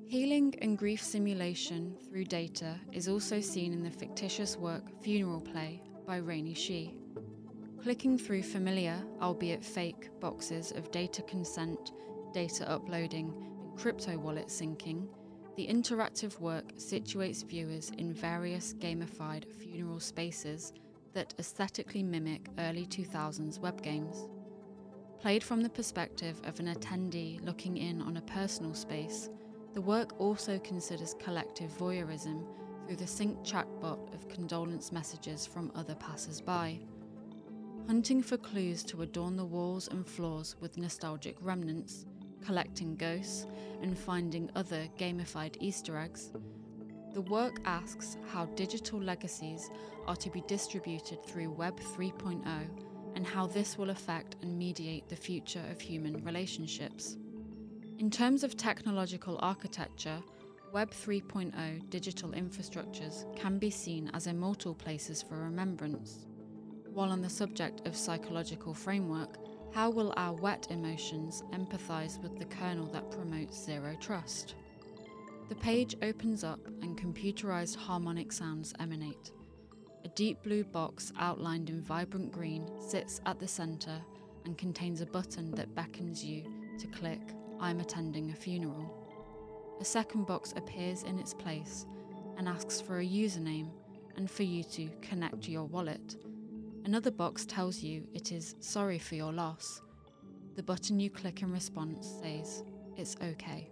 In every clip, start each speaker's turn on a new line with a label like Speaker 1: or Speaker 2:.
Speaker 1: Healing and grief simulation through data is also seen in the fictitious work Funeral Play by Rainey Shee. Clicking through familiar, albeit fake, boxes of data consent, data uploading, and crypto wallet syncing, the interactive work situates viewers in various gamified funeral spaces that aesthetically mimic early 2000s web games. Played from the perspective of an attendee looking in on a personal space, the work also considers collective voyeurism through the synced chatbot of condolence messages from other passers-by. Hunting for clues to adorn the walls and floors with nostalgic remnants, collecting ghosts, and finding other gamified Easter eggs, the work asks how digital legacies are to be distributed through Web 3.0 and how this will affect and mediate the future of human relationships. In terms of technological architecture, Web 3.0 digital infrastructures can be seen as immortal places for remembrance. While on the subject of psychological framework, how will our wet emotions empathise with the kernel that promotes zero trust? The page opens up and computerised harmonic sounds emanate. A deep blue box outlined in vibrant green sits at the centre and contains a button that beckons you to click "I'm attending a funeral." A second box appears in its place and asks for a username and for you to connect your wallet. Another box tells you it is sorry for your loss. The button you click in response says, "It's okay."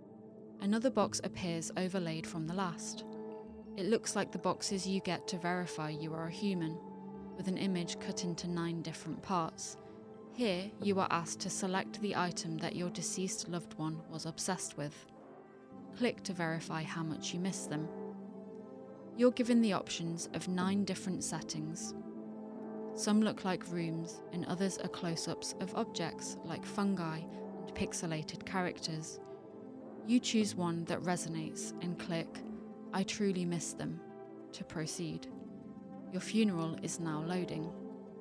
Speaker 1: Another box appears overlaid from the last. It looks like the boxes you get to verify you are a human, with an image cut into 9 different parts. Here, you are asked to select the item that your deceased loved one was obsessed with. Click to verify how much you miss them. You're given the options of 9 different settings. Some look like rooms, and others are close-ups of objects like fungi and pixelated characters. You choose one that resonates and click "I truly miss them" to proceed. Your funeral is now loading.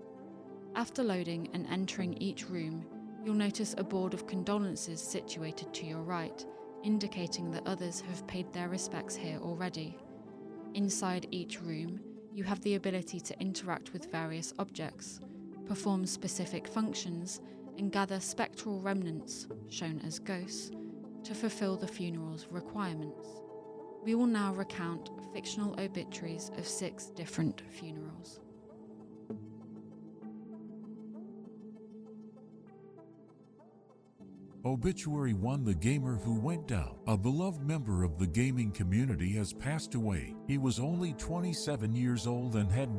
Speaker 1: After loading and entering each room, you'll notice a board of condolences situated to your right, indicating that others have paid their respects here already. Inside each room, you have the ability to interact with various objects, perform specific functions, and gather spectral remnants, shown as ghosts, to fulfill the funeral's requirements. We will now recount fictional obituaries of 6 different funerals.
Speaker 2: Obituary 1: The gamer who went down. A beloved member of the gaming community has passed away. He was only 27 years old and had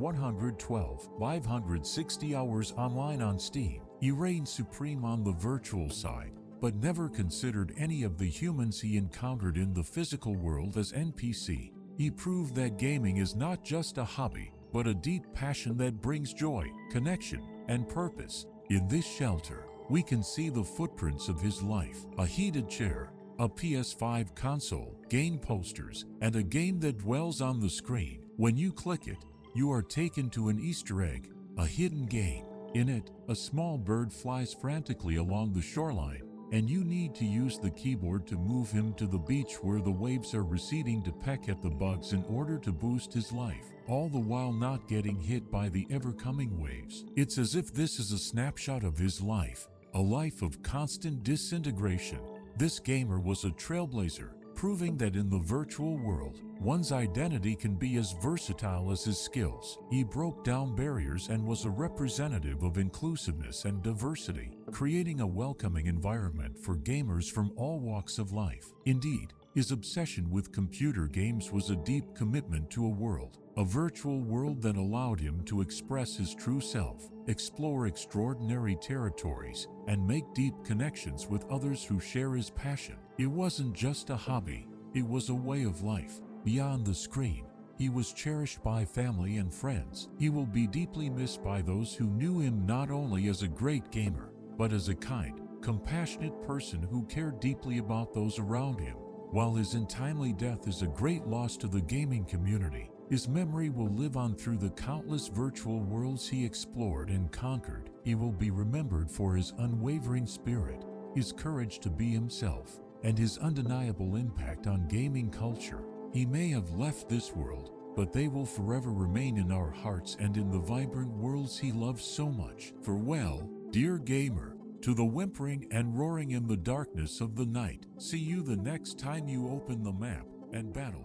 Speaker 2: 112,560 hours online on Steam. He reigned supreme on the virtual side, but never considered any of the humans he encountered in the physical world as NPC. He proved that gaming is not just a hobby, but a deep passion that brings joy, connection, and purpose. In this shelter, we can see the footprints of his life: a heated chair, a PS5 console, game posters, and a game that dwells on the screen. When you click it, you are taken to an Easter egg, a hidden game. In it, a small bird flies frantically along the shoreline, and you need to use the keyboard to move him to the beach where the waves are receding to peck at the bugs in order to boost his life, all the while not getting hit by the ever-coming waves. It's as if this is a snapshot of his life, a life of constant disintegration. This gamer was a trailblazer, proving that in the virtual world, one's identity can be as versatile as his skills. He broke down barriers and was a representative of inclusiveness and diversity, creating a welcoming environment for gamers from all walks of life. Indeed, his obsession with computer games was a deep commitment to a virtual world that allowed him to express his true self, explore extraordinary territories, and make deep connections with others who share his passion. It wasn't just a hobby, it was a way of life. Beyond the screen, he was cherished by family and friends. He will be deeply missed by those who knew him not only as a great gamer, but as a kind, compassionate person who cared deeply about those around him. While his untimely death is a great loss to the gaming community, his memory will live on through the countless virtual worlds he explored and conquered. He will be remembered for his unwavering spirit, his courage to be himself, and his undeniable impact on gaming culture. He may have left this world, but they will forever remain in our hearts and in the vibrant worlds he loves so much. Farewell, dear gamer, to the whimpering and roaring in the darkness of the night. See you the next time you open the map and battle.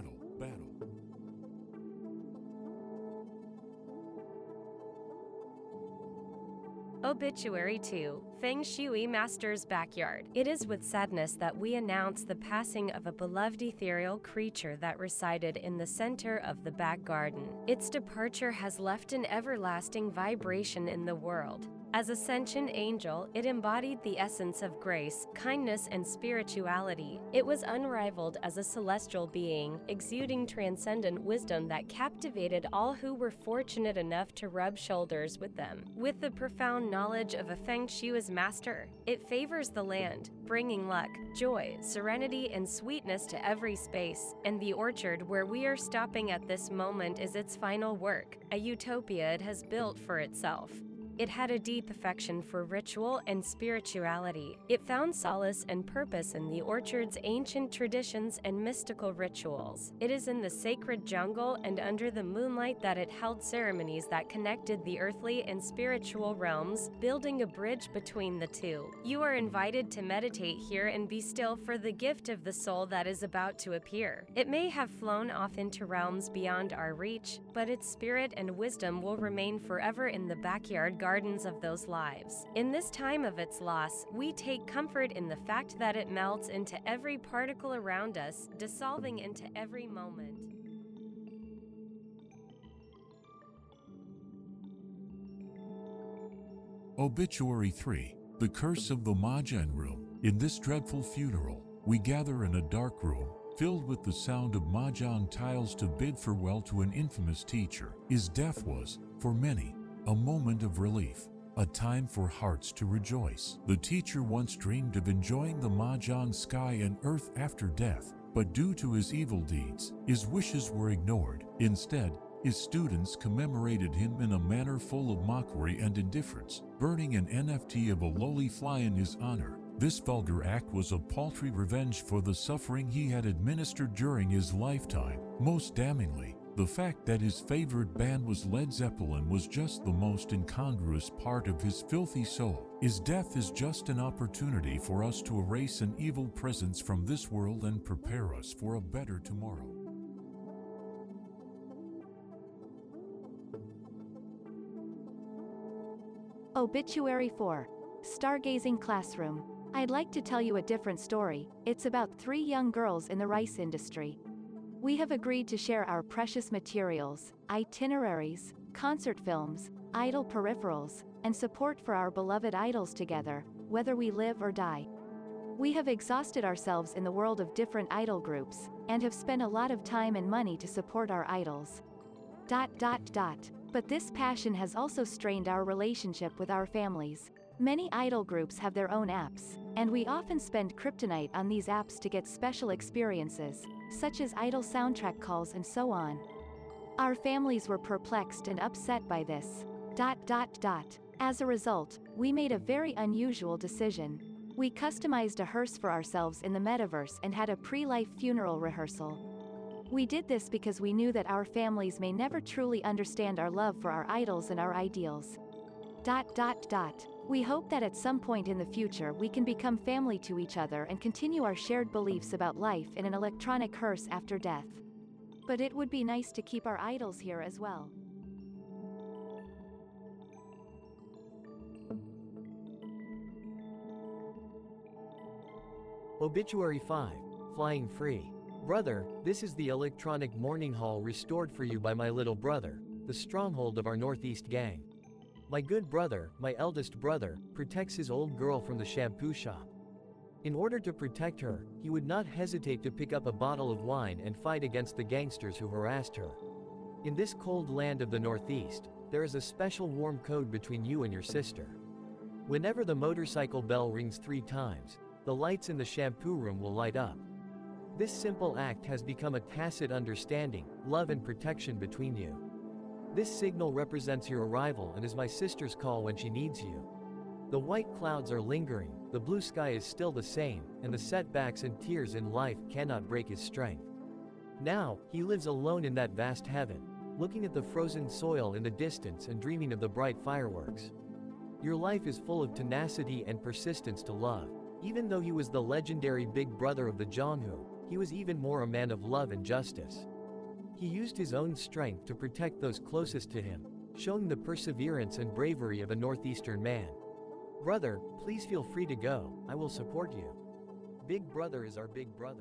Speaker 3: Obituary 2. Feng Shui Master's Backyard. It is with sadness that we announce the passing of a beloved ethereal creature that resided in the center of the back garden. Its departure has left an everlasting vibration in the world. As a sentient angel, it embodied the essence of grace, kindness, and spirituality. It was unrivaled as a celestial being, exuding transcendent wisdom that captivated all who were fortunate enough to rub shoulders with them. With the profound knowledge of a Feng Shui's master, it favors the land, bringing luck, joy, serenity, and sweetness to every space. And the orchard where we are stopping at this moment is its final work, a utopia it has built for itself. It had a deep affection for ritual and spirituality. It found solace and purpose in the orchard's ancient traditions and mystical rituals. It is in the sacred jungle and under the moonlight that it held ceremonies that connected the earthly and spiritual realms, building a bridge between the two. You are invited to meditate here and be still for the gift of the soul that is about to appear. It may have flown off into realms beyond our reach, but its spirit and wisdom will remain forever in the backyard gardens of those lives. In this time of its loss, we take comfort in the fact that it melts into every particle around us, dissolving into every moment.
Speaker 2: Obituary 3. The Curse of the Mahjong Room. In this dreadful funeral, we gather in a dark room, filled with the sound of mahjong tiles to bid farewell to an infamous teacher. His death was, for many, a moment of relief, a time for hearts to rejoice. The teacher once dreamed of enjoying the mahjong sky and earth after death, but due to his evil deeds, his wishes were ignored. Instead, his students commemorated him in a manner full of mockery and indifference, burning an NFT of a lowly fly in his honor. This vulgar act was a paltry revenge for the suffering he had administered during his lifetime. Most damningly, the fact that his favorite band was Led Zeppelin was just the most incongruous part of his filthy soul. His death is just an opportunity for us to erase an evil presence from this world and prepare us for a better tomorrow.
Speaker 4: Obituary 4. Stargazing Classroom. I'd like to tell you a different story. It's about 3 young girls in the rice industry. We have agreed to share our precious materials, itineraries, concert films, idol peripherals, and support for our beloved idols together, whether we live or die. We have exhausted ourselves in the world of different idol groups, and have spent a lot of time and money to support our idols. But this passion has also strained our relationship with our families. Many idol groups have their own apps, and we often spend kryptonite on these apps to get special experiences, such as idol soundtrack calls and so on. Our families were perplexed and upset by this. As a result, we made a very unusual decision. We customized a hearse for ourselves in the metaverse and had a pre-life funeral rehearsal. We did this because we knew that our families may never truly understand our love for our idols and our ideals. We hope that at some point in the future we can become family to each other and continue our shared beliefs about life in an electronic hearse after death. But it would be nice to keep our idols here as well.
Speaker 5: Obituary 5. Flying Free. Brother, this is the electronic mourning hall restored for you by my little brother, the stronghold of our Northeast gang. My good brother, my eldest brother, protects his old girl from the shampoo shop. In order to protect her, he would not hesitate to pick up a bottle of wine and fight against the gangsters who harassed her. In this cold land of the Northeast, there is a special warm code between you and your sister. Whenever the motorcycle bell rings 3 times, the lights in the shampoo room will light up. This simple act has become a tacit understanding, love and protection between you. This signal represents your arrival and is my sister's call when she needs you. The white clouds are lingering, the blue sky is still the same, and the setbacks and tears in life cannot break his strength. Now, he lives alone in that vast heaven, looking at the frozen soil in the distance and dreaming of the bright fireworks. Your life is full of tenacity and persistence to love. Even though he was the legendary big brother of the Jonghu, he was even more a man of love and justice. He used his own strength to protect those closest to him, showing the perseverance and bravery of a northeastern man. Brother, please feel free to go, I will support you. Big brother is our big brother.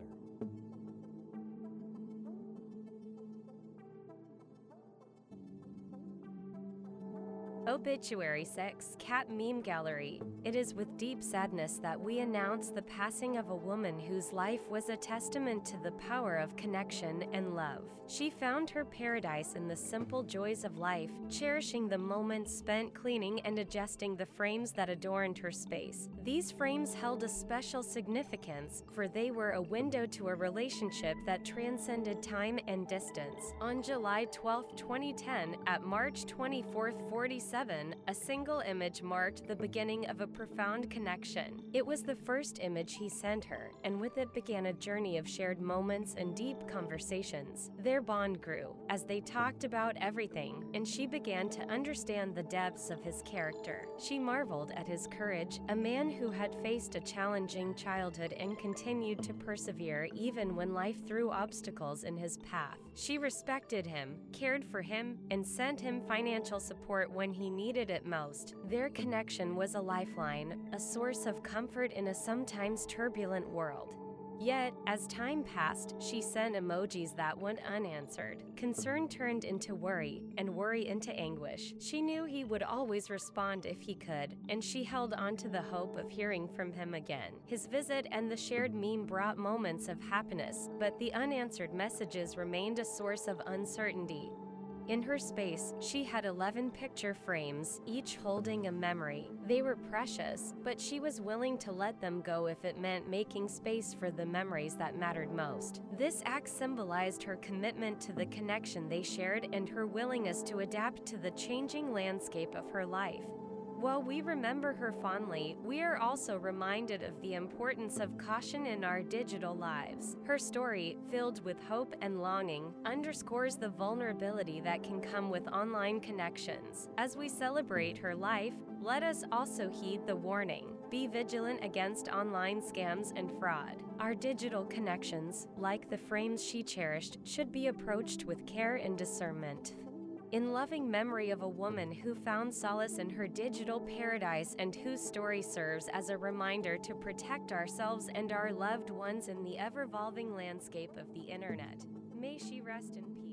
Speaker 3: Obituary 6, Cat Meme Gallery. It is with deep sadness that we announce the passing of a woman whose life was a testament to the power of connection and love. She found her paradise in the simple joys of life, cherishing the moments spent cleaning and adjusting the frames that adorned her space. These frames held a special significance, for they were a window to a relationship that transcended time and distance. On July 12, 2010, at March 24, 47, a single image marked the beginning of a profound connection. It was the first image he sent her, and with it began a journey of shared moments and deep conversations. Their bond grew as they talked about everything, and she began to understand the depths of his character. She marveled at his courage, a man who had faced a challenging childhood and continued to persevere even when life threw obstacles in his path. She respected him, cared for him, and sent him financial support when he needed it most. Their connection was a lifeline, a source of comfort in a sometimes turbulent world. Yet, as time passed, she sent emojis that went unanswered. Concern turned into worry, and worry into anguish. She knew he would always respond if he could, and she held on to the hope of hearing from him again. His visit and the shared meme brought moments of happiness, but the unanswered messages remained a source of uncertainty. In her space, she had 11 picture frames, each holding a memory. They were precious, but she was willing to let them go if it meant making space for the memories that mattered most. This act symbolized her commitment to the connection they shared and her willingness to adapt to the changing landscape of her life. While we remember her fondly, we are also reminded of the importance of caution in our digital lives. Her story, filled with hope and longing, underscores the vulnerability that can come with online connections. As we celebrate her life, let us also heed the warning. Be vigilant against online scams and fraud. Our digital connections, like the frames she cherished, should be approached with care and discernment. In loving memory of a woman who found solace in her digital paradise and whose story serves as a reminder to protect ourselves and our loved ones in the ever-evolving landscape of the internet. May she rest in peace.